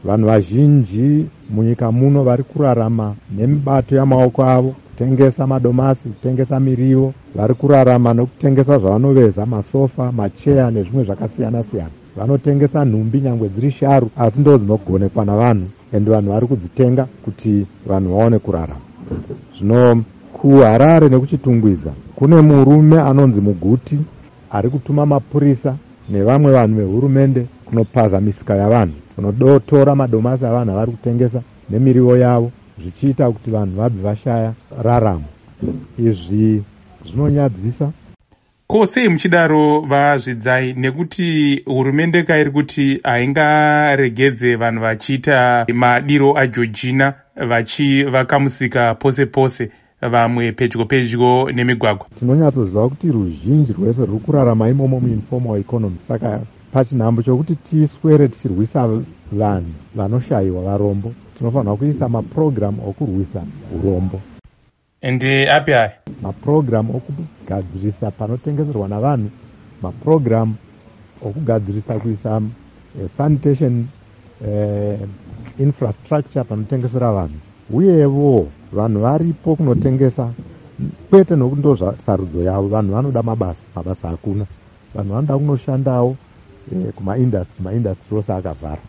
vanhu vazhinji munyika muno vari kurarama nemibato yamaoko avo, kutengesa madomasi, kutengesa mirivo, vari kurarama nokutengesa zvavanoveza, masofa, macheya nezvimwe zvakasiyana siyana. Vanotengesa nhumbi nyangwe dziri sharu asi ndo dzinogonekwa navanhu, ende vanhu vari kudzitenga kuti vanhu vaone kurarama. Zvino kuHarare nekuchitungwiza kune murume anonzi Muguti ari kutuma mapurisa nevamwe vanhu vehurumende kunopaza misika yavanhu, kunodotora madomasi avanhu avari kutengesa nemirivo yavo, zvichiita kuti vanhu vabve vashaya raramo. Izvi zvinonyadzisa. Ko sei muchidaro vaZvidzai, nekuti hurumende kairi kuti haingaregedze vanhu vachiita madiro aJoργina vachivaka musika pose pose, vamwe pedyo pedyo nemigwagwa? Tinonyatsoziva kuti ruzhinji rwese ruri kurarama imomo muinformal economy, saka pachinhambo chokuti tiswere tichirwisa vanhu vanoshayiwa varombo, tinofanira kuisa mapurogiramu okurwisa urombo. Ende api aya? Mapurogiramu okugadzirisa panotengeserwa navanhu, mapurogiramu okugadzirisa kuisa sanitation infrastructure panotengesera vanhu, uyevo vanhu varipo kunotengesa, kwete nokuti ndo sarudzo yavo. Vanhu vanoda mabasa hakuna. Vanhu vanoda kunoshandawo kumaindastri, maindastri ose akavhara.